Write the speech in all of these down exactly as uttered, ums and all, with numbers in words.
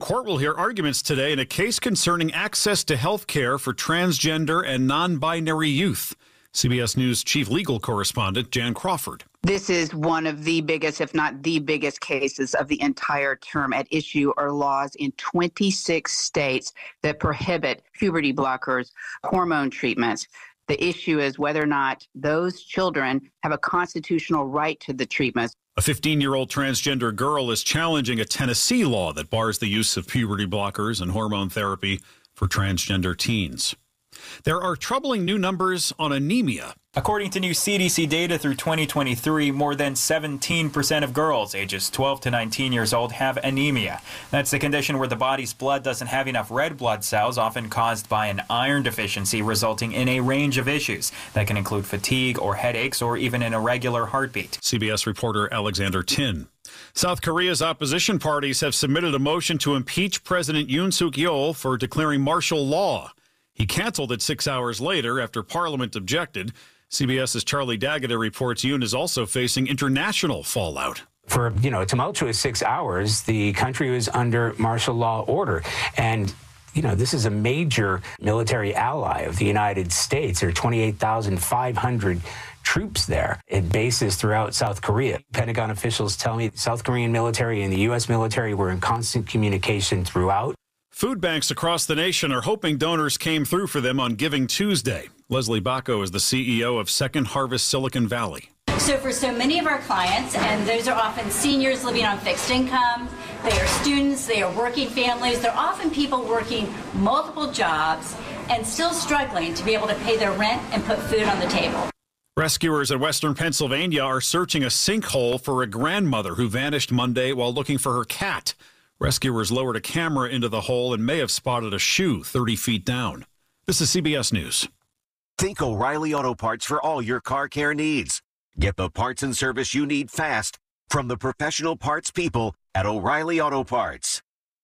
court will hear arguments today in a case concerning access to health care for transgender and non-binary youth. C B S News chief legal correspondent Jan Crawford. This is one of the biggest, if not the biggest cases of the entire term. At issue are laws in twenty-six states that prohibit puberty blockers, hormone treatments. The issue is whether or not those children have a constitutional right to the treatments. A fifteen-year-old transgender girl is challenging a Tennessee law that bars the use of puberty blockers and hormone therapy for transgender teens. There are troubling new numbers on anemia. According to new C D C data through twenty twenty-three, more than seventeen percent of girls ages twelve to nineteen years old have anemia. That's the condition where the body's blood doesn't have enough red blood cells, often caused by an iron deficiency, resulting in a range of issues that can include fatigue or headaches or even an irregular heartbeat. C B S reporter Alexander Tin. South Korea's opposition parties have submitted a motion to impeach President Yoon Suk-yeol for declaring martial law. He canceled it six hours later after Parliament objected. CBS's Charlie D'Agata reports Yoon is also facing international fallout. For, you know, a tumultuous six hours, the country was under martial law order. And, you know, this is a major military ally of the United States. There are twenty-eight thousand five hundred troops there at bases throughout South Korea. Pentagon officials tell me the South Korean military and the U S military were in constant communication throughout. Food banks across the nation are hoping donors came through for them on Giving Tuesday. Leslie Bacco is the C E O of Second Harvest Silicon Valley. So for so many of our clients, and those are often seniors living on fixed income, they are students, they are working families, they're often people working multiple jobs and still struggling to be able to pay their rent and put food on the table. Rescuers in western Pennsylvania are searching a sinkhole for a grandmother who vanished Monday while looking for her cat. Rescuers lowered a camera into the hole and may have spotted a shoe thirty feet down. This is C B S News. Think O'Reilly Auto Parts for all your car care needs. Get the parts and service you need fast from the professional parts people at O'Reilly Auto Parts.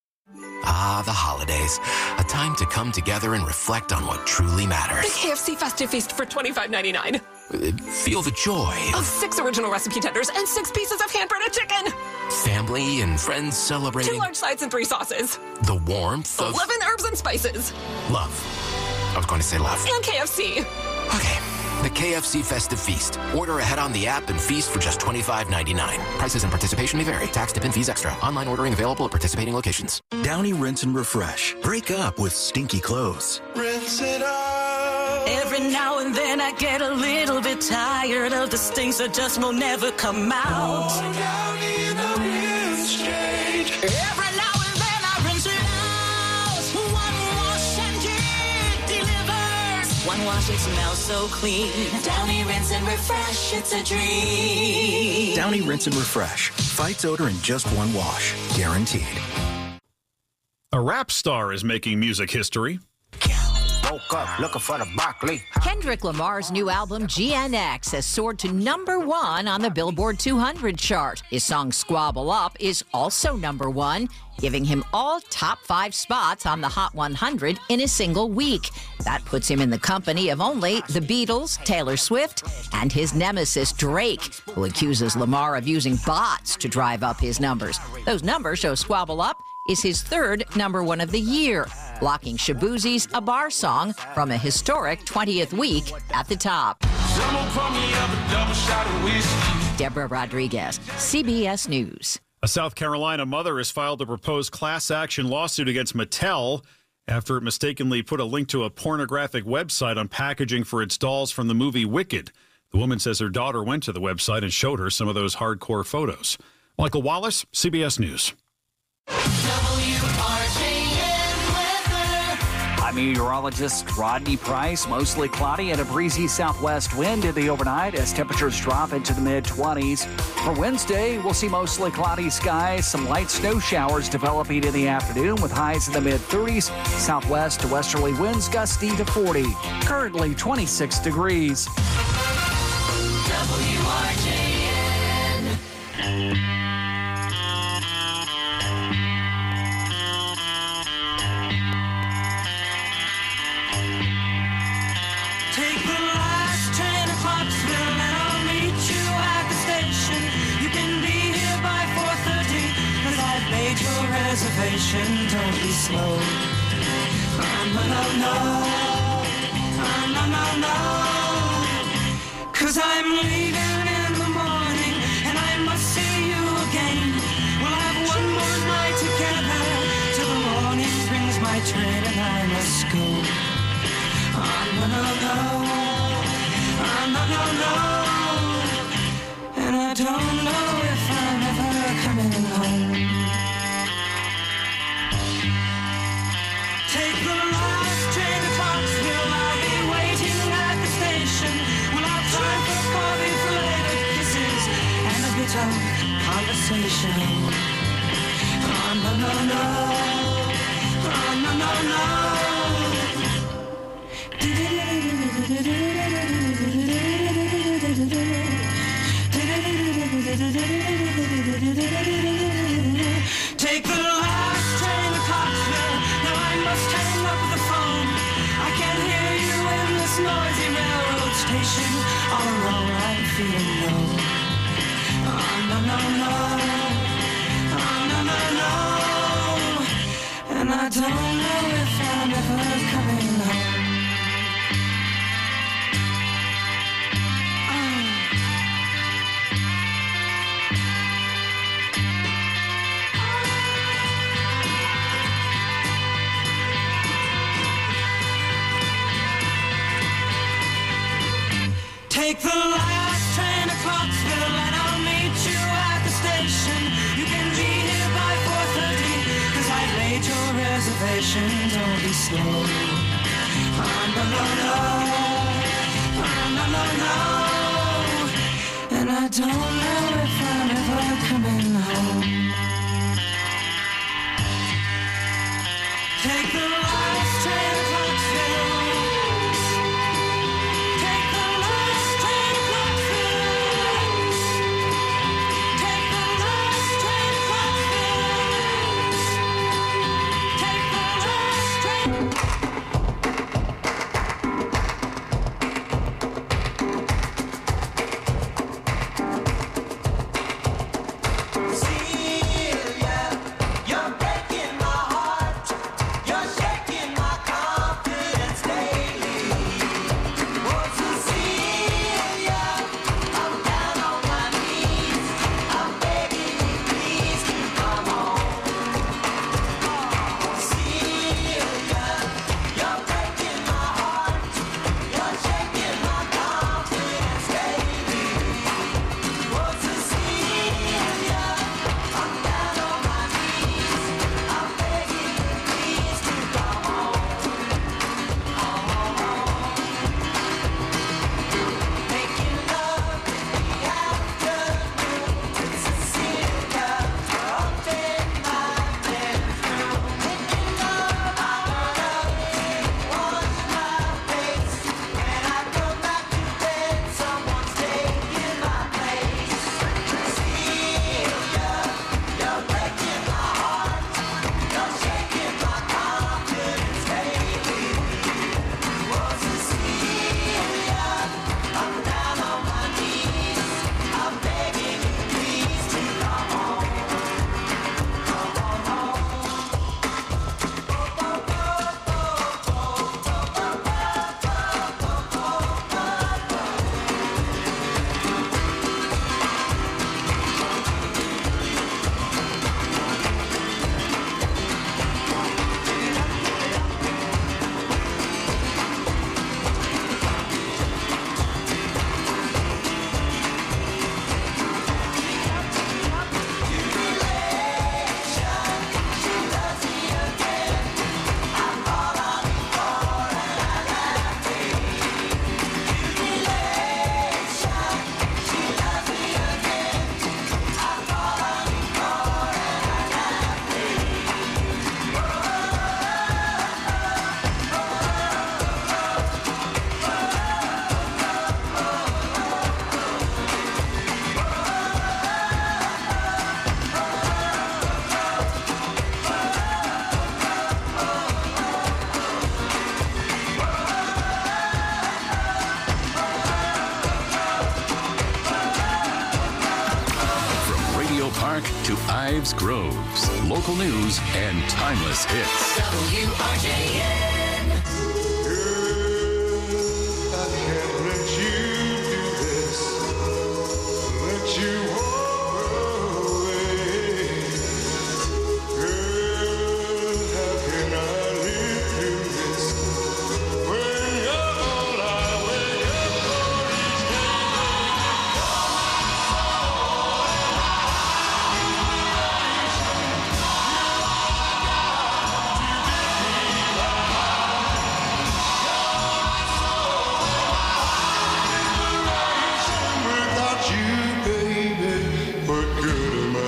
Ah, the holidays. A time to come together and reflect on what truly matters. The K F C Festive Feast for twenty-five ninety-nine. Feel the joy of six original recipe tenders and six pieces of hand-breaded chicken. Family and friends celebrating. Two large sides and three sauces. The warmth of eleven herbs and spices. Love. I was going to say love. And K F C. Okay. The K F C Festive Feast. Order ahead on the app and feast for just twenty-five ninety-nine. Prices and participation may vary. Tax, tip, and fees extra. Online ordering available at participating locations. Downy Rinse and Refresh. Break up with stinky clothes. Rinse it off. Every now and then I get a little bit tired of the stinks that just will never come out. Oh, Downy the rinse change. Every now and then I rinse it out. One wash and it delivers. One wash, it smells so clean. Downy Rinse and Refresh, it's a dream. Downy Rinse and Refresh. Fights odor in just one wash. Guaranteed. A rap star is making music history. Woke up looking for the broccoli. Kendrick Lamar's new album, G N X, has soared to number one on the Billboard two hundred chart. His song, Squabble Up, is also number one, giving him all top five spots on the Hot one hundred in a single week. That puts him in the company of only the Beatles, Taylor Swift, and his nemesis, Drake, who accuses Lamar of using bots to drive up his numbers. Those numbers show Squabble Up is his third number one of the year, blocking Shaboozie's A Bar Song from a historic twentieth week at the top. Deborah Rodriguez, C B S News. A South Carolina mother has filed a proposed class action lawsuit against Mattel after it mistakenly put a link to a pornographic website on packaging for its dolls from the movie Wicked. The woman says her daughter went to the website and showed her some of those hardcore photos. Michael Wallace, C B S News. I'm meteorologist Rodney Price. Mostly cloudy and a breezy southwest wind in the overnight as temperatures drop into the mid-twenties. For Wednesday, we'll see mostly cloudy skies, some light snow showers developing in the afternoon with highs in the mid-thirties. Southwest to westerly winds gusting to forty. Currently twenty-six degrees. W R J N. Reservation. station, don't be slow. Oh, no, no, no. Oh, no, no, no. 'Cause I'm leaving in the morning, and I must see you again. We'll have one more night together, till the morning brings my train and I must go. Oh, no, no, no. Oh, no, no, no. And I don't know if I'm ever coming home. Take the last train to Foxville, I'll be waiting at the station. We'll have time for coffee, flavored kisses, and a bit of conversation. Oh, no, no, no. Oh, no, no, no. Take the last train to Coxville. Now I must hang up the phone. I can't hear you in this noisy railroad station. All alone I'm feeling low. Oh, no, no, no. Oh, no, no, no. And I don't know if I'm ever coming home. Take the last train to Clarksville and I'll meet you at the station. You can be here by four thirty, 'cause I've made your reservation. Don't be slow. Oh, no, no, no. Oh, no, no, no. And I don't know if I'm ever coming home. Take the last train to Clarksville. Celia, you're breaking my heart. You're shaking. to Ives Groves, local news and timeless hits. W R J N. I can't let you do this. Let you walk away. Girl, how can I live through this? When you're all I wake up for each day. Without you, baby, what good am I?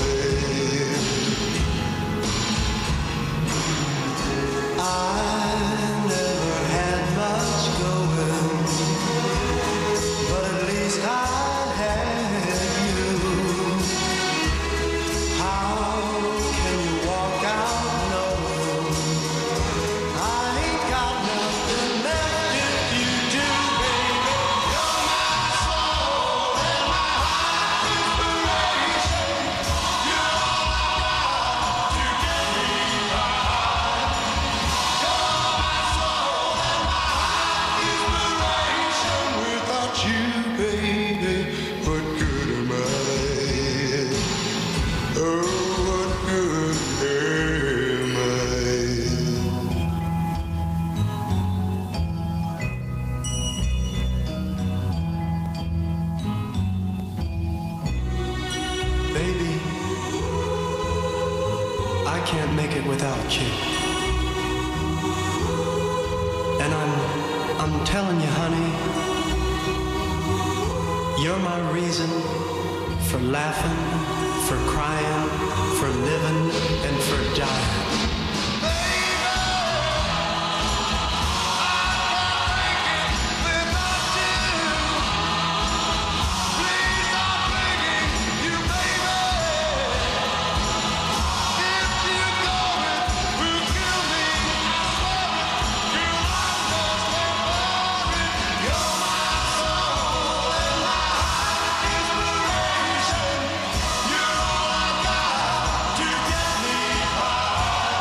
I never had much going, but at least I had you. How can you walk out knowing I ain't got nothing left if you do, baby? You're my soul and my heart inspiration. You're all I got to get me by. You're my soul and my heart inspiration. Without you, baby, what good am I? Oh, what good am I? Baby, I can't make it without you. And I'm I'm telling you, honey, you're my reason for laughing, for crying, for living, and for dying. You're all I got to get me by.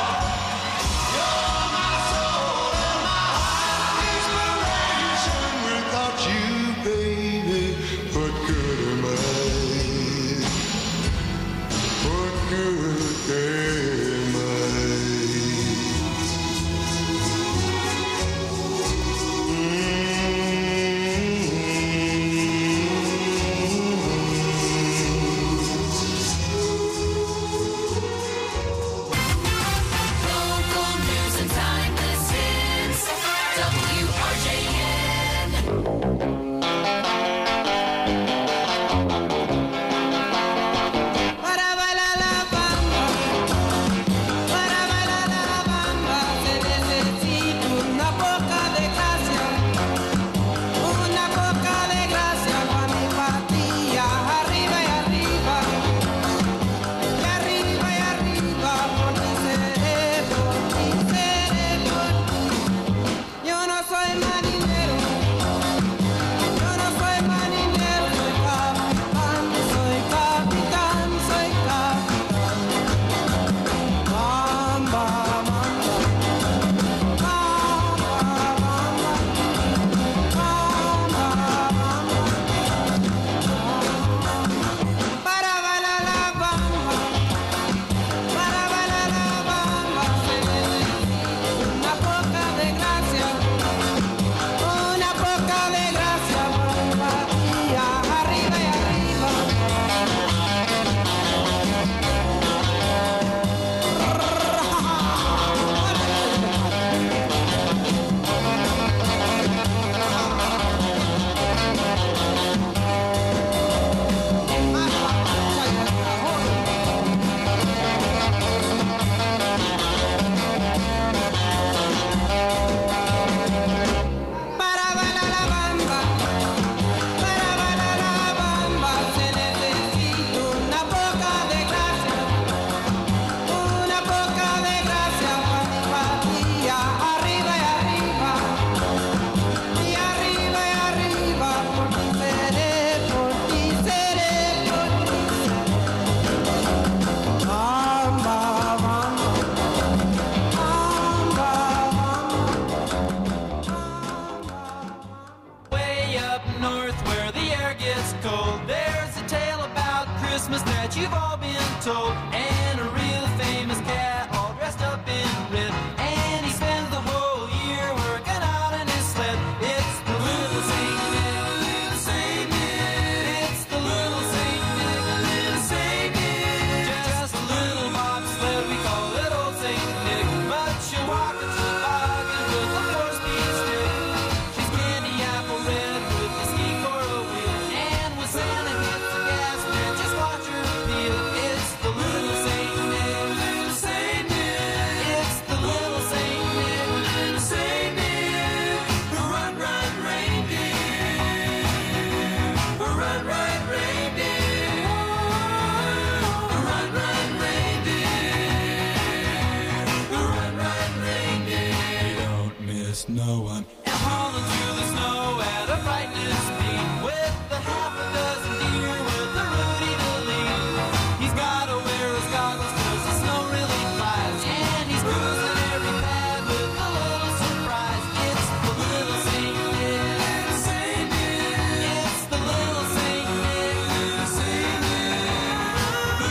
told, and a real famous cat all dressed up in red. And he spends the whole year working out in his sled. It's the little Saint Nick, little Saint Nick. It's the little Saint Nick, little Saint Nick. Just a little bobsled, we call it old Saint Nick. But she'll walk a toboggan with a four-speed stick. She's candy apple red with a ski for a wheel. And when Santa hits the gas, man, just watch her appeal. It's the little Saint Nick, little Saint Nick. It's the little Saint Nick, little Saint Nick. Run, run, reindeer. Run, run, reindeer. Run, run, reindeer. Run, run, reindeer. You don't miss no one. And hauling through the snow at a frightening speed with a half a dozen deer with a Rudy to lead. He's gotta wear his goggles 'cause the snow really flies. And he's cruising every pad with a little surprise. It's the little Saint Nick, little Saint Nick. It's the little Saint Nick, little Saint Nick.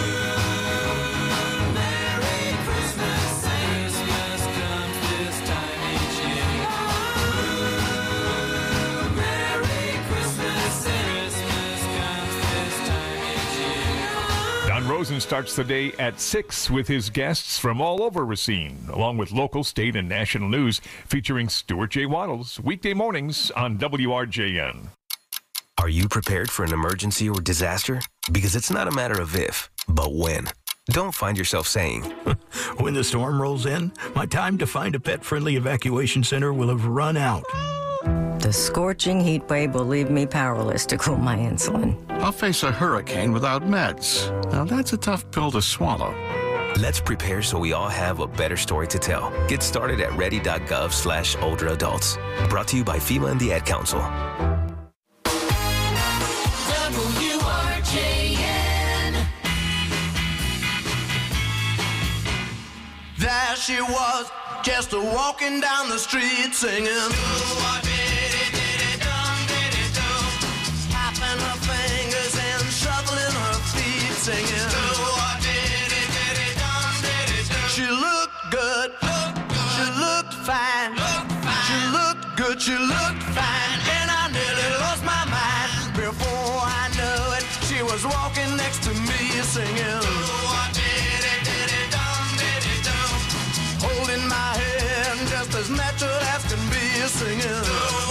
Merry Christmas, Christmas comes this time each year. Merry Christmas, Christmas comes this time each year. Don Rosen starts the day at six with his guests from all over Racine, along with local, state, and national news featuring Stuart J. Waddles, weekday mornings on W R J N. Are you prepared for an emergency or disaster? Because it's not a matter of if, but when. Don't find yourself saying, When the storm rolls in, my time to find a pet-friendly evacuation center will have run out. The scorching heat wave will leave me powerless to cool my insulin. I'll face a hurricane without meds. Now that's a tough pill to swallow. let's prepare so we all have a better story to tell. Get started at ready.gov slash older adults. Brought to you by FEMA and the Ad Council. W R J N. There she was, just a walking down the street singing. Tapping her fingers and shuffling her feet singing. She looked good, she looked fine, she looked good, she looked fine, and I nearly lost my mind. Before I knew it, she was walking next to me singing. Holding my hand just as natural as can be singing.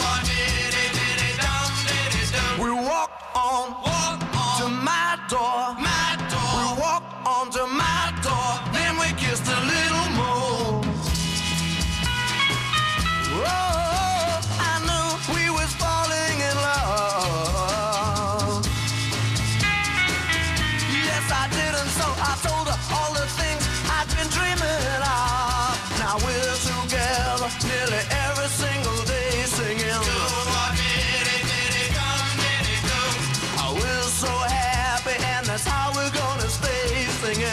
We walked on, to my door. We walked on to my door. Then we kissed a little more. Oh, I knew we was falling in love. Yes, I did, and so I told her all the things I'd been dreaming of. Now we're together nearly every single day singing. Oh, we're so happy, and that's how we're gonna stay singing.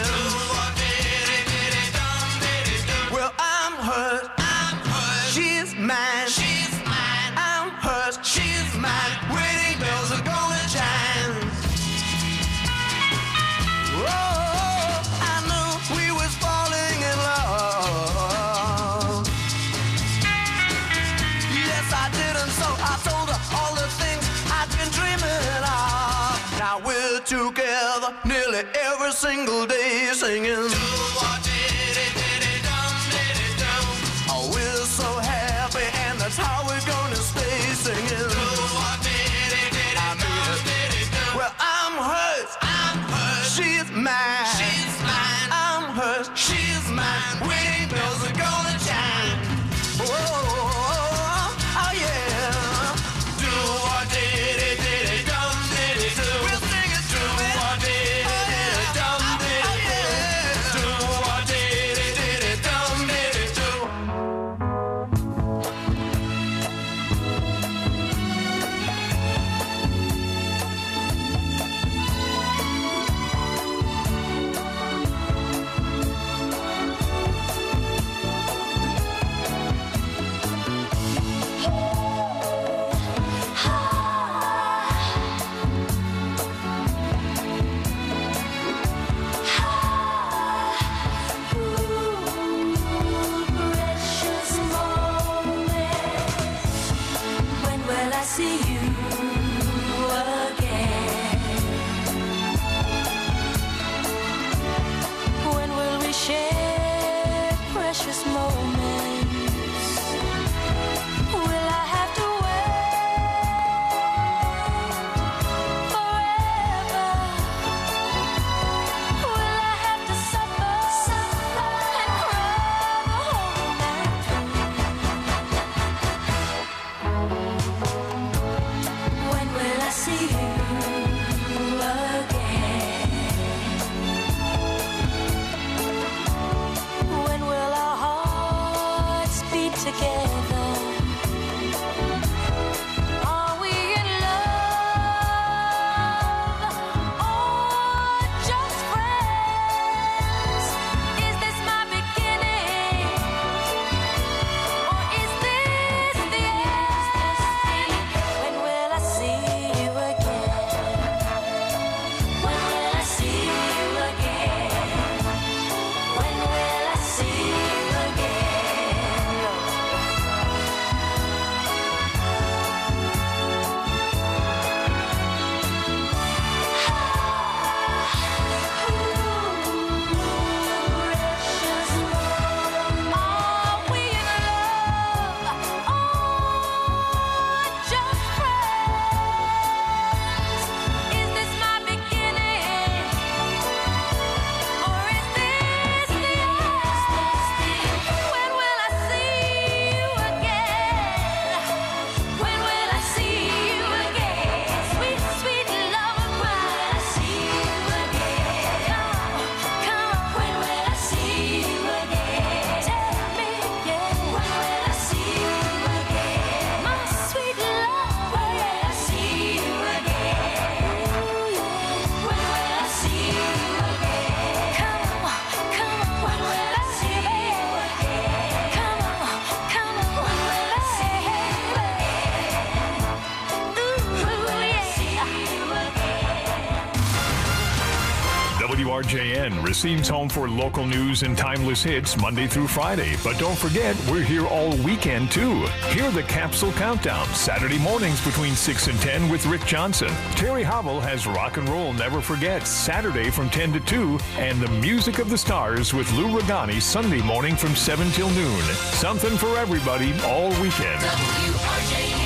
Well, I'm hers, I'm hers. She's mine, she's mine. I'm hers, she's mine. Wedding bells are gonna chime. Oh, I knew we was falling in love. Yes, I did, and so I told her all the things I'd been dreaming of. Now we're together nearly every single day singing. Oh, we're so happy, and that's how we're gonna stay singing. I mean, well, I'm hers, I'm hers. She's mine, she's mine. I'm hers, she's mine. Wedding bells are gonna chime. Oh, oh yeah. Do or did it, did it, dum did it, do. We'll sing it, do or did it, dum did it, do. Do or did precious moments. Will I have to wait forever? Will I have to suffer, suffer and cry the whole night through? When will I see you again? When will our hearts beat together? Are we in love or just friends? Is this my beginning or is this the end? When will I see you again? When will I see you again? When will I see you Are we in love or just friends? Is this my beginning or is this the end? When will I see you again? When will I see you again? Sweet, sweet love, when will I see you again? Come on, come on, when will I see you again? Tell me, yeah, when will I see you again? My sweet love, when will I see you again? When will I see you again? Come on, come on, when will I see you again? Come on, come on, when will I see you again? Ooh, yeah. W R J N receives home for local news and timeless hits Monday through Friday. But don't forget, we're here all weekend too. Hear the Capsule Countdown Saturday mornings between six and ten with Rick Johnson. Terry Howell has Rock and Roll Never Forgets Saturday from ten to two, and the Music of the Stars with Lou Regani Sunday morning from seven till noon. Something for everybody all weekend. W R J N.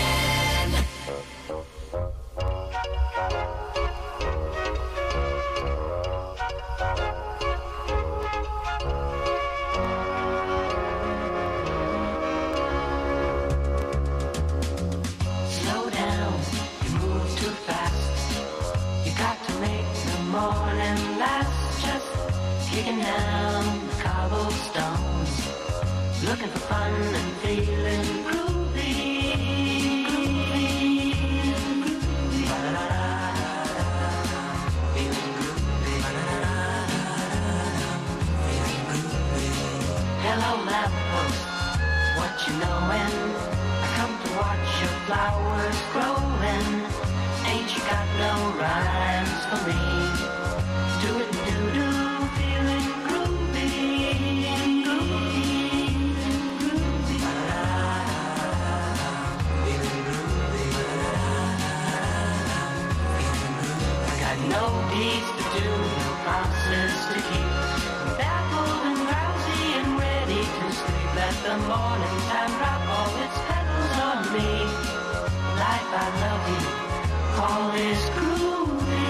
Slow down, you move too fast. You got to make the morning last. Just kicking down the cobblestones, looking for fun and feeling groovy. Groovy. Ba-da-da-da-da-da. Feeling groovy. Ba-da-da-da-da-da. Feeling groovy. Hello, lamppost, what you knowin'? I come to watch your flowers growing. Ain't you got no rhymes for me? Do it do do, feeling groovy, groovy, groovy. Ba-da-da-da-da-da. Feeling groovy. Ba-da-da-da-da-da. Feeling groovy. I got no deeds to do, no promises to keep. I'm baffled and drowsy and ready to sleep. Let the morning time drop all its petals on me. Life, I love you, all is groovy.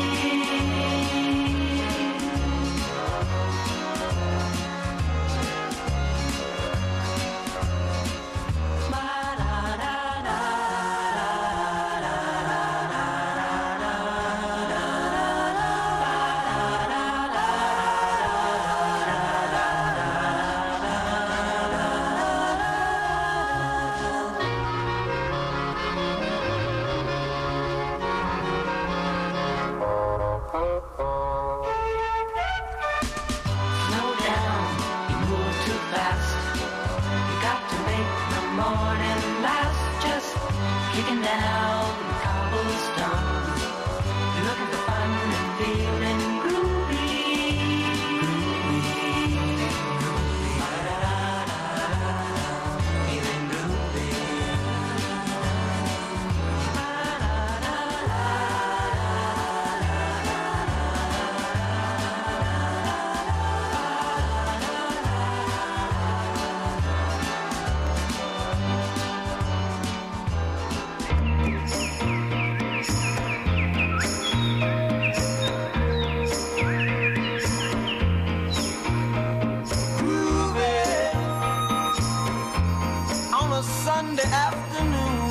Sunday afternoon.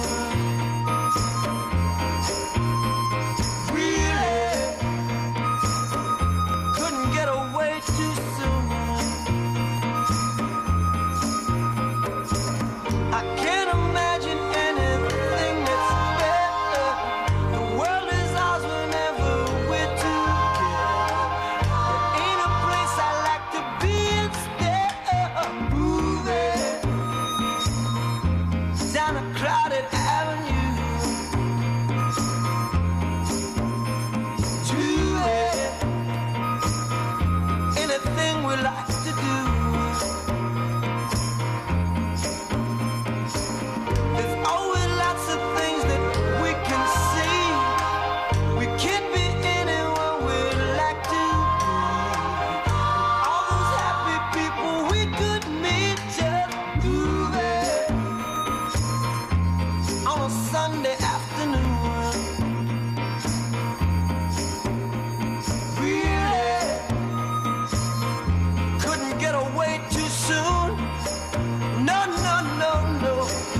Really couldn't get away too soon. I can't imagine anything that's better. The world is ours whenever we're together. There ain't a place I like to be instead of moving down a crowded avenue to it. Anything we like to do. There's always lots of things that we can see. We can be anyone we'd like to be. All those happy people we could meet just moving on a Sunday afternoon. Really couldn't get away too soon. No, no, no, no.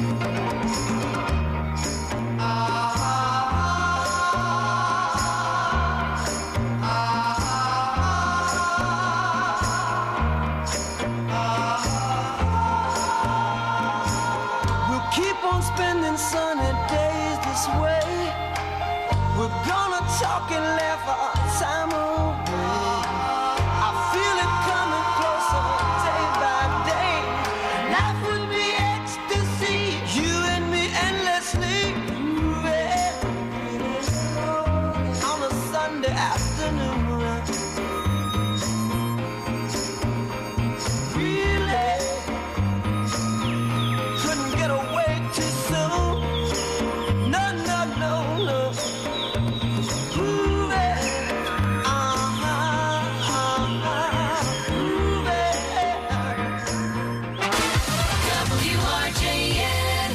We'll keep on spending sunny days this way. We're gonna talk and laugh our time away. I feel it coming closer day by day. Life would be ecstasy, you and me endlessly moving on a Sunday afternoon. Really couldn't get away too soon. No, no, no, no. Moving, uh-huh, uh-huh, moving. W R J N.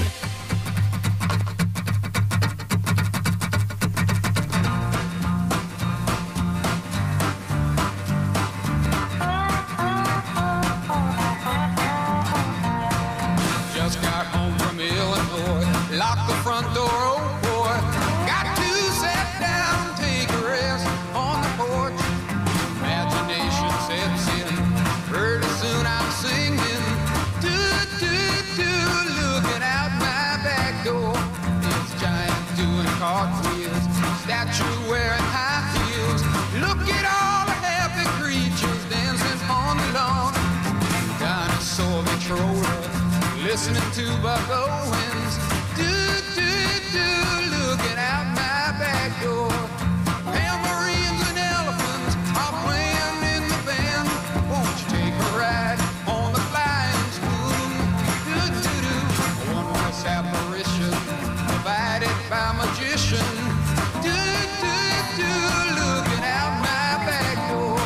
Just got home from Illinois, locked the front door, oh boy. Got to sit down, take a rest on the porch. Imagination sets in, pretty soon I'm singing. Do, do, do, looking out my back door. It's giant doing cartwheels, statue wearing high heels. Look at all the happy creatures dancing on the lawn. Dinosaur controller, listening to Buck Owens. Do, do, do, looking out my back door. Tambourines and elephants are playing in the band. Won't you take a ride on the flying spoon? Do, do, do, a one-voice apparition provided by magician. Do, do, do, looking out my back door.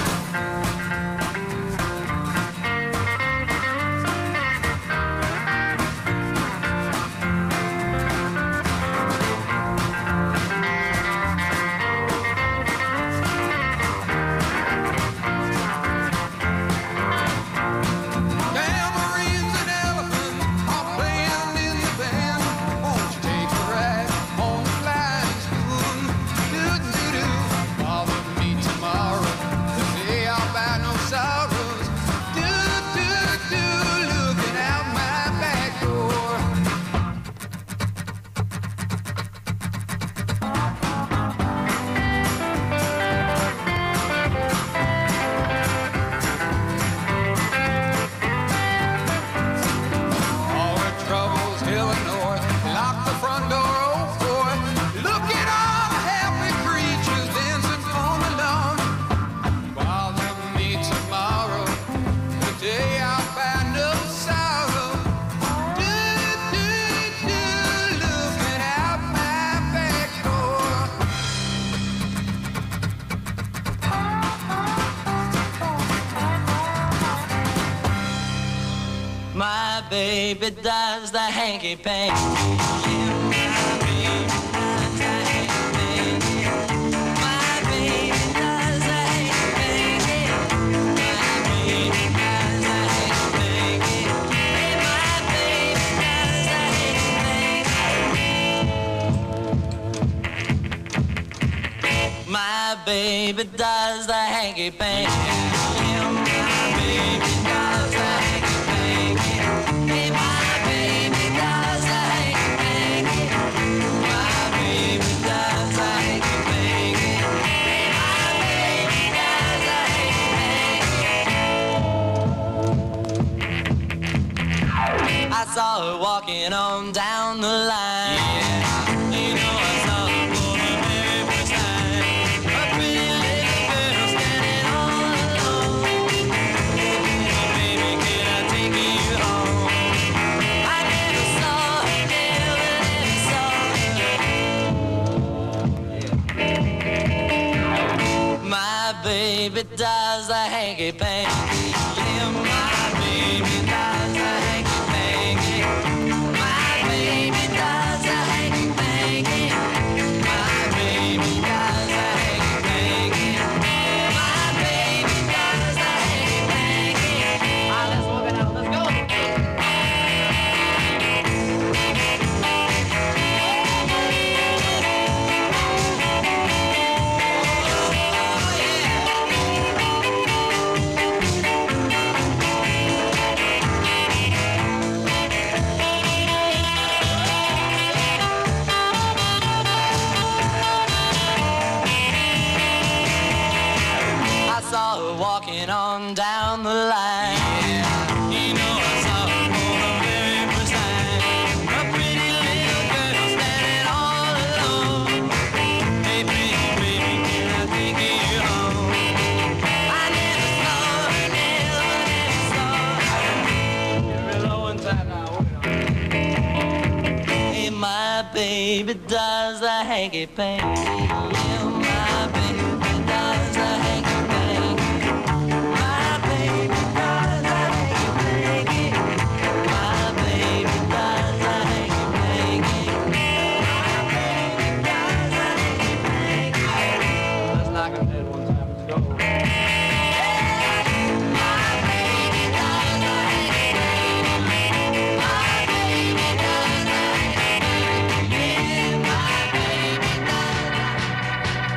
Tambourines and elephants are playing in the band. Won't you take a ride on the flying spoon? Do, do, do, bother me tomorrow, the day I'll buy no sorrows. Do, do, do, looking out my back door. All the troubles, Illinois, lock the front door, oh boy. Look at all the happy creatures dancing on the lawn. Bother me tomorrow, the day I'll find no sorrow. Do, do, do, looking out my back door. My baby does the hanky panky. My baby does the hanky panky. My baby does the hanky panky. My baby does the hanky panky. Hey, my baby does the baby does the hanky panky. Yeah, my baby does the hanky panky. Hey, my baby does the hanky panky. My baby does the hanky panky. Hey, my baby does the hanky panky. I saw her walking on down the line. Yeah, you know I saw her for the very first time. A pretty little girl standing all alone. Oh, baby, can I take you home? I never saw her, never, never saw her. My baby does the hanky panky. Yeah, my baby does the hanky panky. My baby does the hanky panky. My baby does the hanky panky. My baby does the hanky panky. Ah, let's walk it out. Let's go. I saw her walking on down the line. Yeah, you know I saw her for the very first time. A pretty little girl standing all alone. Hey, pretty baby, can I take you home? I never saw her, never, never saw her. Get real low inside now. Hey, my baby does the hanky panky. Yeah, my baby does the hanky panky. My baby does the hanky panky. My baby does the hanky panky. My baby does the hanky panky. Let's knock him dead one time. Let's go. My baby does the hanky panky. My baby does the hanky panky. Yeah, my baby does.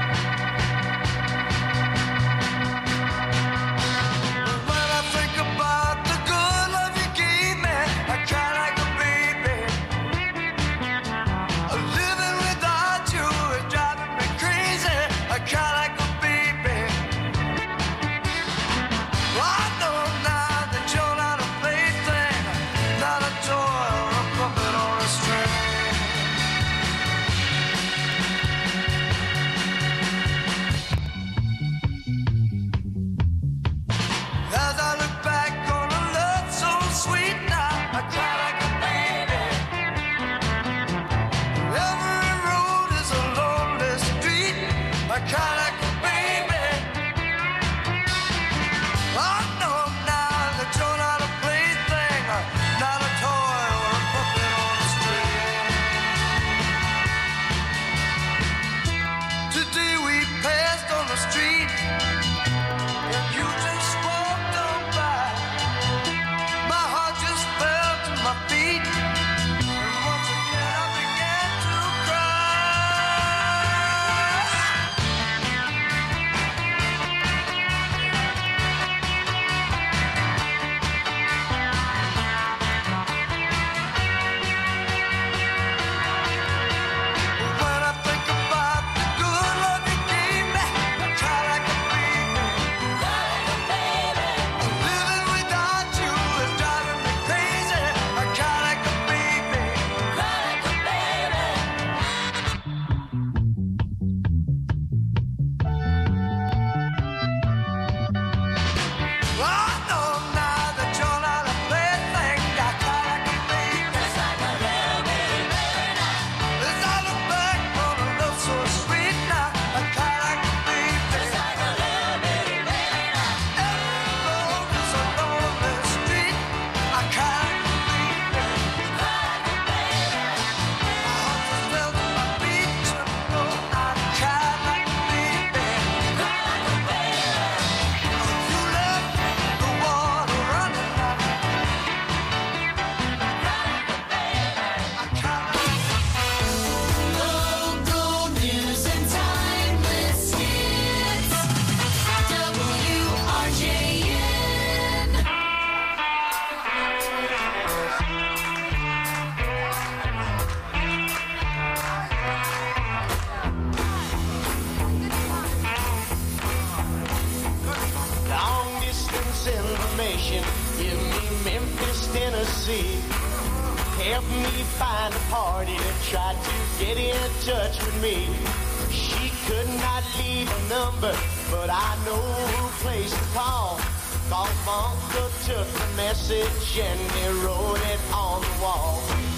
Memphis, Tennessee. Help me find a party that tried to get in touch with me. She could not leave a number, but I know who place to call. Garfunkel took the message and he wrote it on the wall.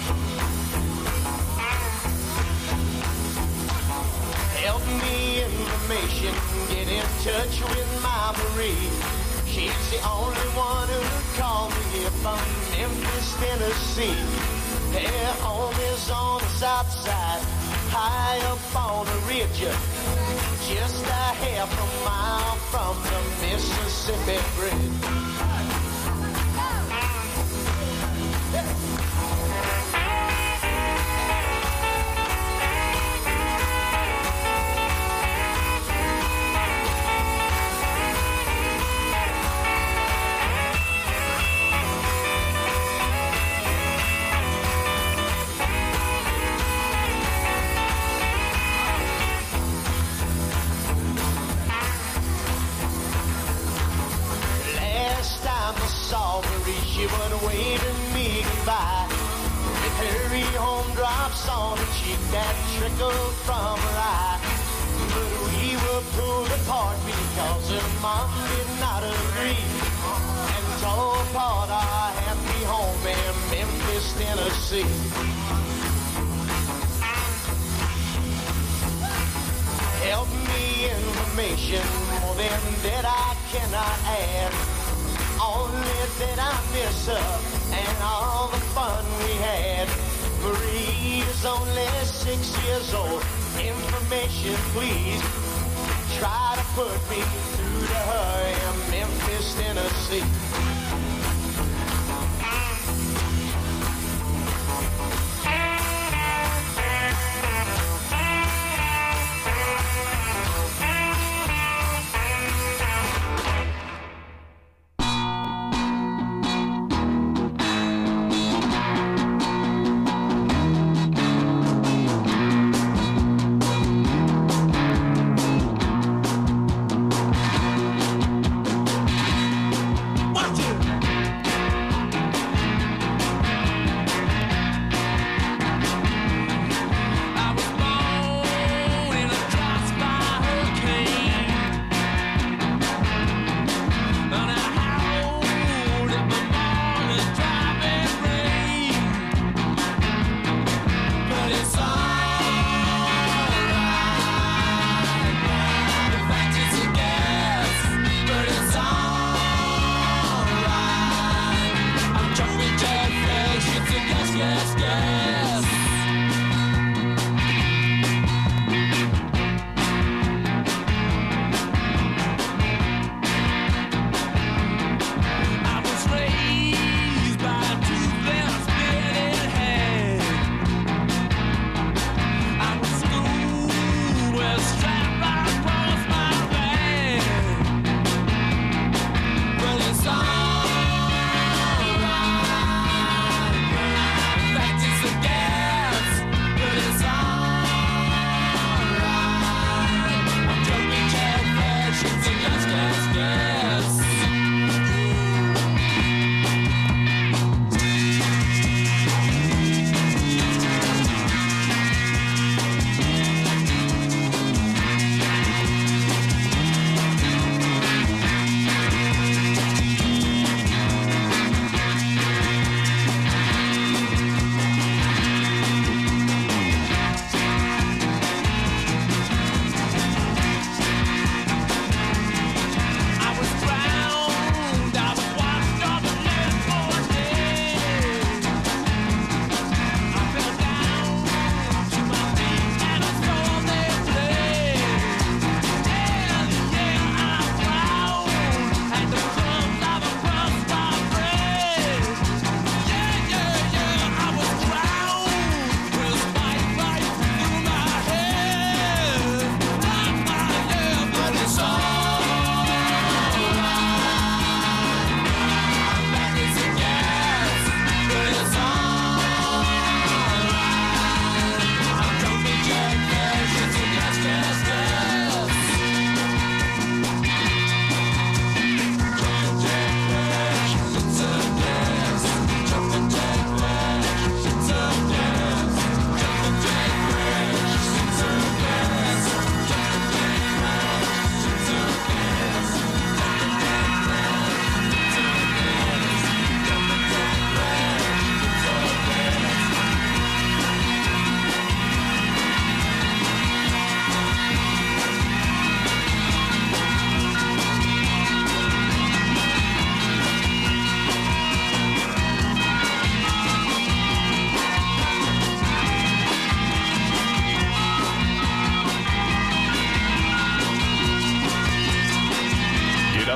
Help me, information, get in touch with my Marie. She's the only one who called me here from Memphis, Tennessee. Their home is on the south side, high up on the ridge, just a half a mile from the Mississippi Bridge. She would wave at me goodbye. With hurry home drops on her cheek that trickled from her eye. But we were pulled apart because her mom did not agree and tore apart our happy home in Memphis, Tennessee. Help me, information, more than that I cannot add. Only that I miss her and all the fun we had. Marie is only six years old. Information, please. Try to put me through to her in Memphis, Tennessee. Watch it!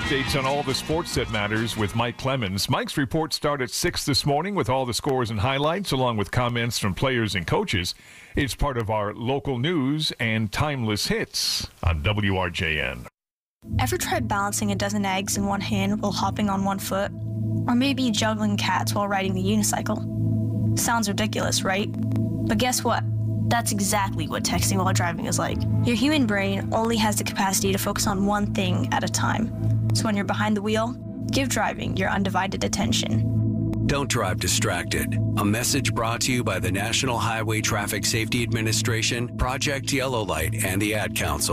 updates on all the sports that matters with Mike Clemens. Mike's reports start at six this morning with all the scores and highlights, along with comments from players and coaches. It's part of our local news and timeless hits on W R J N. Ever tried balancing a dozen eggs in one hand while hopping on one foot? Or maybe juggling cats while riding the unicycle? Sounds ridiculous, right? But guess what? That's exactly what texting while driving is like. Your human brain only has the capacity to focus on one thing at a time. So when you're behind the wheel, give driving your undivided attention. Don't drive distracted. A message brought to you by the National Highway Traffic Safety Administration, Project Yellow Light, and the Ad Council.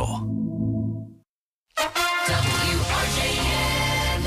W R J N.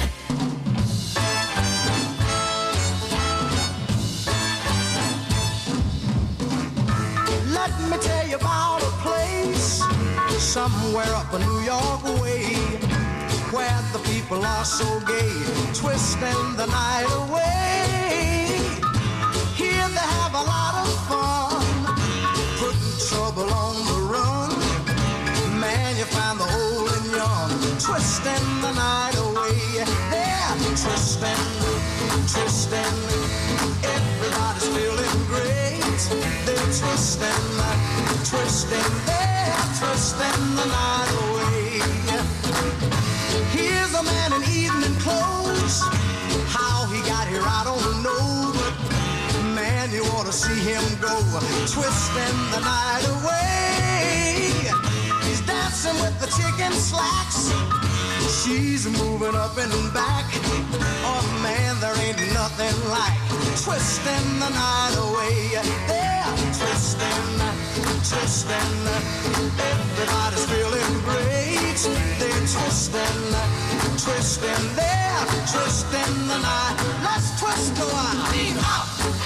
Let me tell you about a place somewhere up a New York way where the people are so gay, twisting the night away. Here they have a lot of fun, putting trouble on the run. Man, you find the old and young, twisting the night away. They're twisting, twisting, everybody's feeling great. They're twisting, twisting, they're twisting the night away. Here's a man in evening clothes. How he got here, I don't know. But man, you ought to see him go, twisting the night away. He's dancing with the chicken slacks. She's moving up and back. Oh man, there ain't nothing like twisting the night away. They're twisting, twisting. Everybody's feeling great. They're twisting, twisting. They're twisting the night. Let's twist a while. Lean up,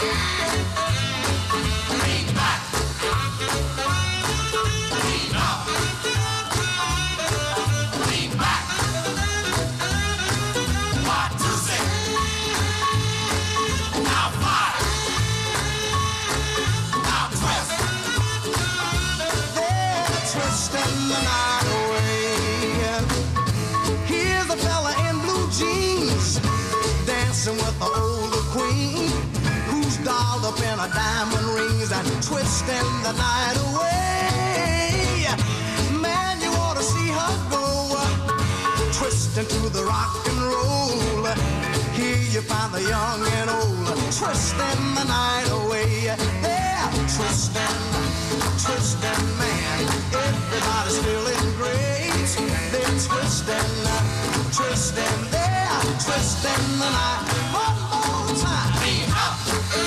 lean back. Lean up, lean back. One, two, six. Now five. Now twist. They're twisting the night away. Here's a fella in blue jeans dancing with the older queen who's dolled up in her diamond rings and twisting the night away. Man, you ought to see her go, twisting to the rock and roll. Here you find the young and old, twisting the night away. They're twisting, twisting, man. Everybody's feeling great. They're twisting, twisting, they're twisting the night. One more time. Lean up,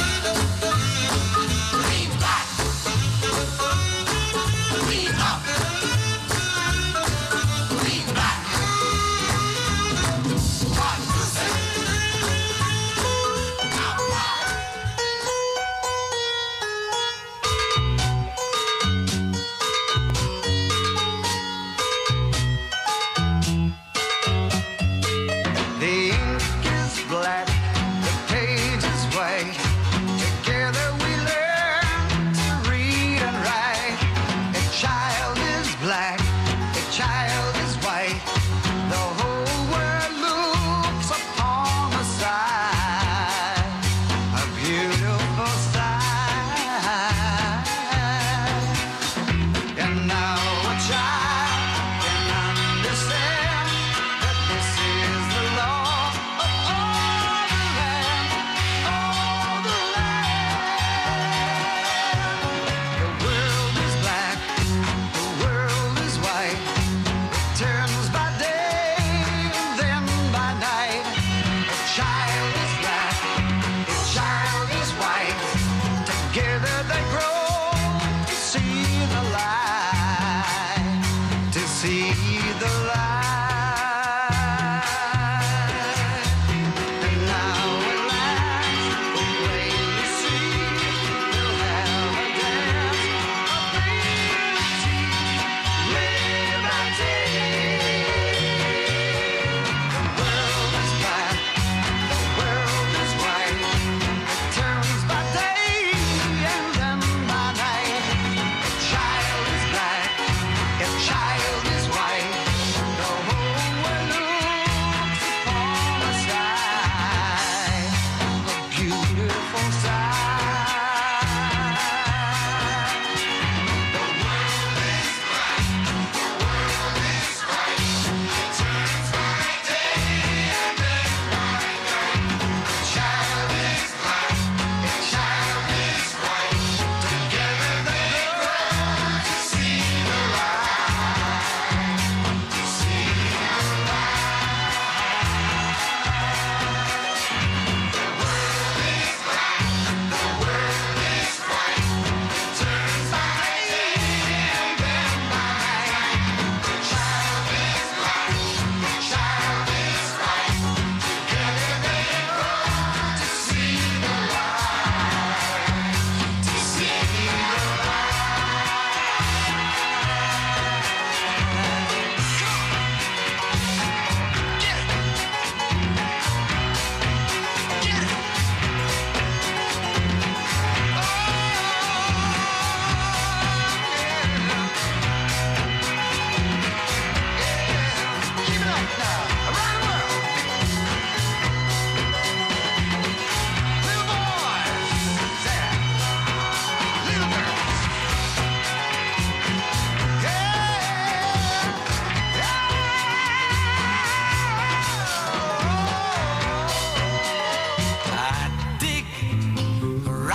lean back, lean up, lean back. One, two, six. Now the ink is black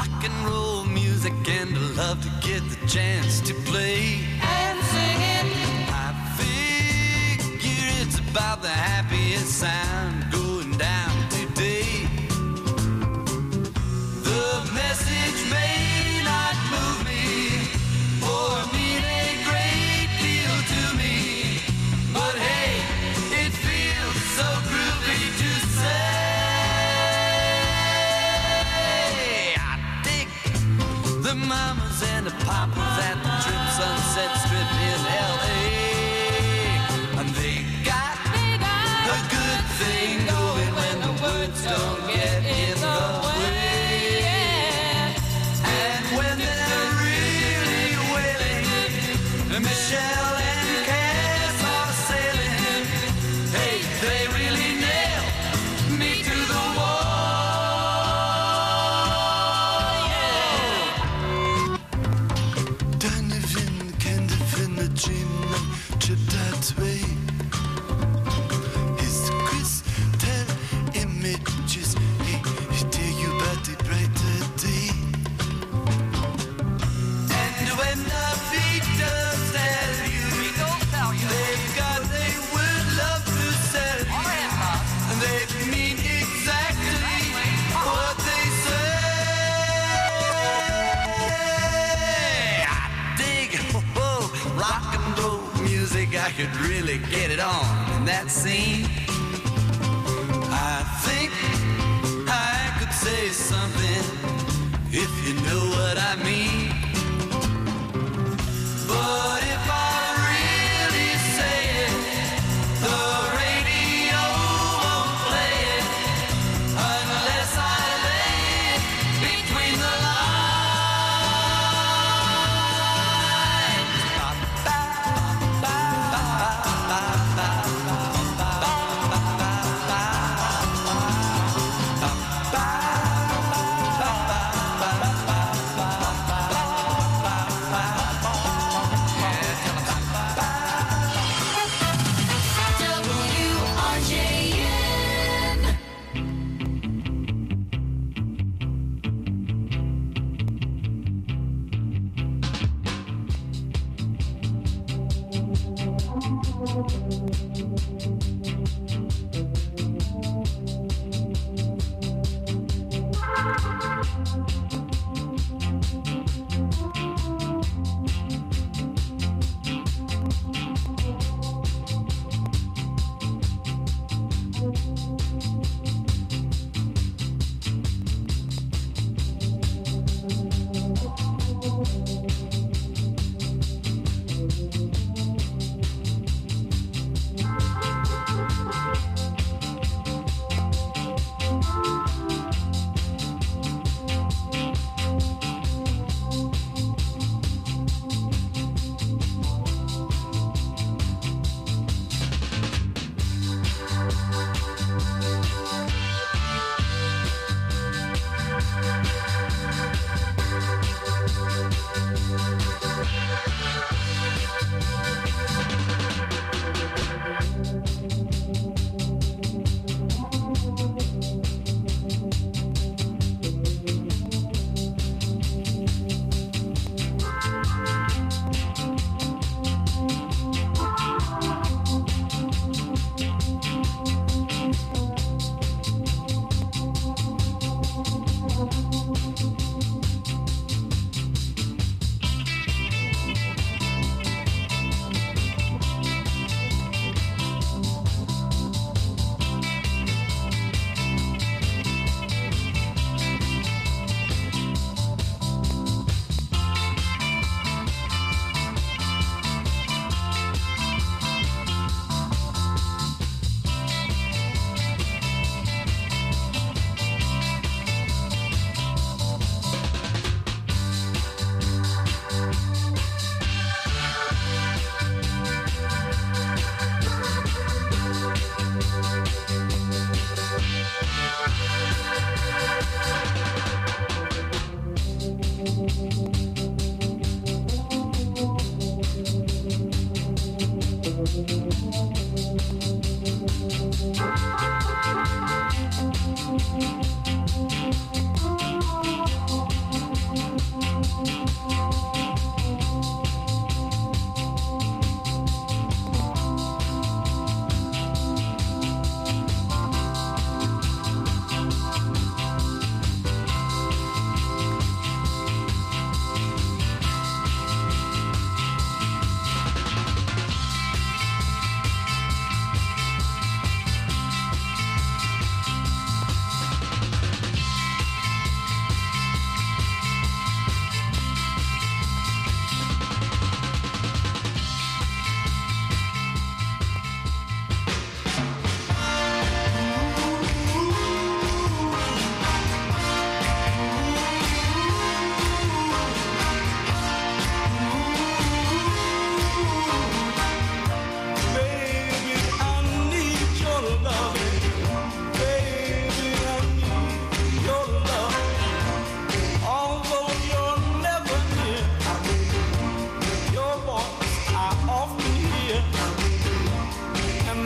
rock and roll music, and I love to get the chance to play and sing it. I figure it's about the happiest sound going down today. The message may not move me or mean a great deal to me, but hey, it feels so groovy to say. I dig the mamas and the papas at the Trip Sunset Strip in L A, and they got a good thing going when the words don't get in the way. And when they're really wailing, Michelle and Cass are sailing. Hey, they really nail me to the wall. Yeah. Donovan, Kendrick, the dream trip that way. His crystal images, he, he tell you about the brighter day. And when the Beatles tell you, they've got a word love to sell you, and they mean exactly what they say. I dig oh, rock and roll music. I could really get it on in that scene. I think I could say something if you know what I mean. But if I really say it, the radio won't play it unless I lay it between the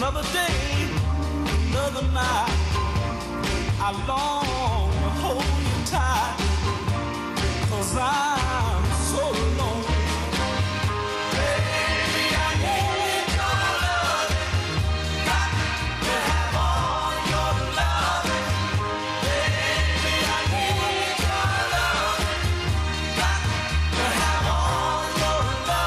Another day, another night, I long to hold you tight, 'cause I'm so lonely. Baby, I need your love, got to have all your love. Baby, I need your love, got to have all your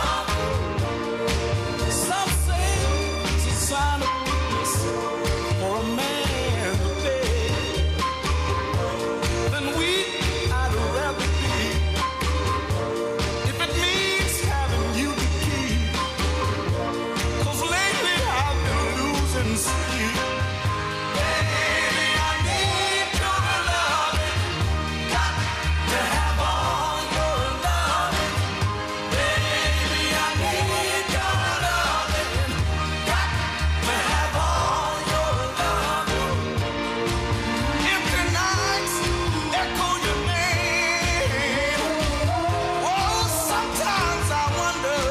love. Some say it's a sign of weakness for a man to beg. Then weak I'd rather be, if it means having you to keep. 'Cause lately I've been losing sleep. Baby, I need your love, got to have all your love. Baby, I need your love, got to have all your love. Empty nights echo your name. Oh, sometimes I wonder,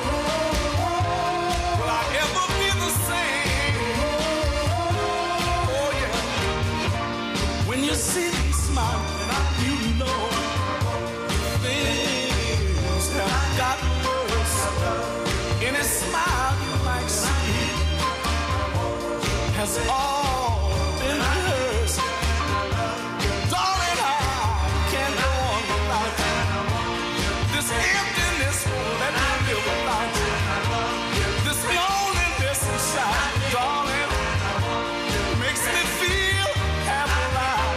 will I ever be the same? Oh yeah, when you see me smiling, you know things have gotten worse. Any smile you might see has all been rehearsed. Darling, I can't go on without you. This emptiness won't let me live without you. This loneliness inside, darling, makes me feel half alive.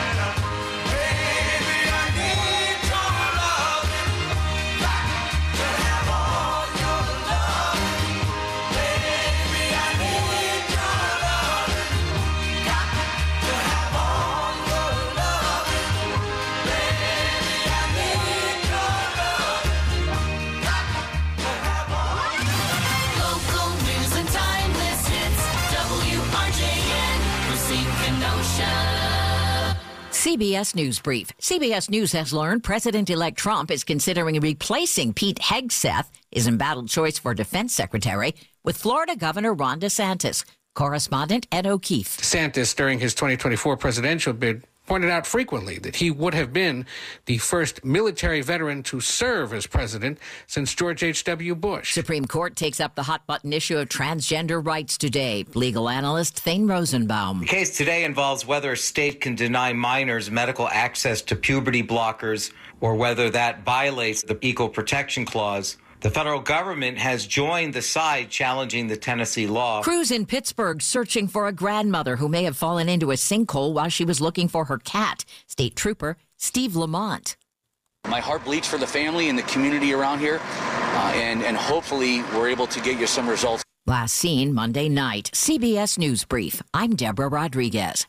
Baby, I need your love, got to have all your love. Baby, I need your love, got to have all your love. Baby, I need your love, got to have all your love. Local news and timeless hits. W R J N, Racine, Kenosha. C B S News Brief. C B S News has learned President-elect Trump is considering replacing Pete Hegseth, his embattled choice for defense secretary, with Florida Governor Ron DeSantis. Correspondent Ed O'Keefe. DeSantis, during his twenty twenty-four presidential bid, pointed out frequently that he would have been the first military veteran to serve as president since George H W. Bush. Supreme Court takes up the hot-button issue of transgender rights today. Legal analyst Thane Rosenbaum. The case today involves whether a state can deny minors medical access to puberty blockers or whether that violates the Equal Protection Clause. The federal government has joined the side challenging the Tennessee law. Crews in Pittsburgh searching for a grandmother who may have fallen into a sinkhole while she was looking for her cat. State Trooper Steve Lamont. My heart bleeds for the family and the community around here, uh, and, and hopefully we're able to get you some results. Last seen Monday night. C B S News Brief. I'm Deborah Rodriguez.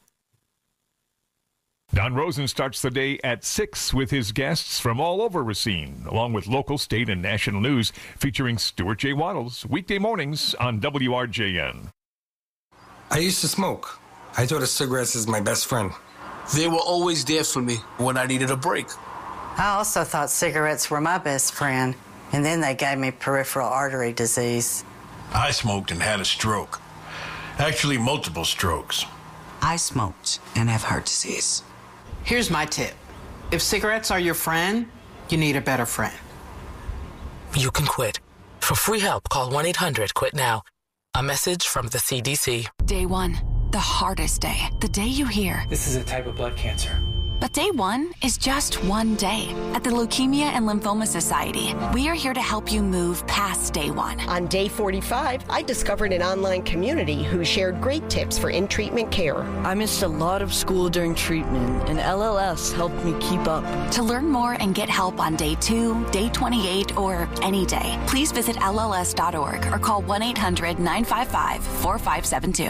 Don Rosen starts the day at six with his guests from all over Racine, along with local, state, and national news featuring Stuart J. Waddles, weekday mornings on W R J N. I used to smoke. I thought of cigarettes as my best friend. They were always there for me when I needed a break. I also thought cigarettes were my best friend, and then they gave me peripheral artery disease. I smoked and had a stroke. Actually, multiple strokes. I smoked and have heart disease. Here's my tip. If cigarettes are your friend, you need a better friend. You can quit. For free help, call one eight hundred quit now. A message from the C D C. Day one, the hardest day. The day you hear, This is a type of blood cancer. But day one is just one day. At the Leukemia and Lymphoma Society, we are here to help you move past day one. On day forty-five, I discovered an online community who shared great tips for in-treatment care. I missed a lot of school during treatment, and L L S helped me keep up. To learn more and get help on day two, day twenty-eight, or any day, please visit L L S dot org or call one eight hundred nine five five four five seven two.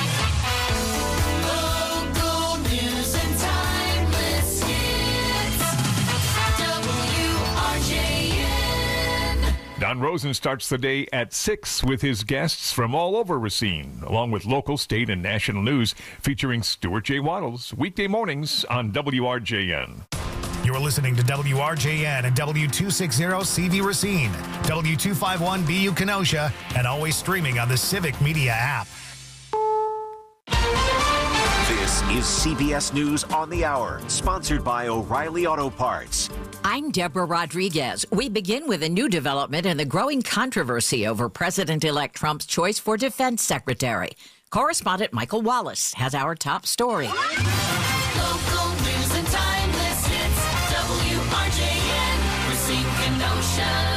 Don Rosen starts the day at six with his guests from all over Racine, along with local, state, and national news featuring Stuart J. Waddles, weekday mornings on W R J N. You're listening to W R J N and W two sixty C V Racine, W two fifty-one B U Kenosha, and always streaming on the Civic Media app. This is C B S News on the Hour, sponsored by O'Reilly Auto Parts. I'm Deborah Rodriguez. We begin with a new development in the growing controversy over President-elect Trump's choice for defense secretary. Correspondent Michael Wallace has our top story. Local news and timeless hits. W R J N. We're sinking ocean.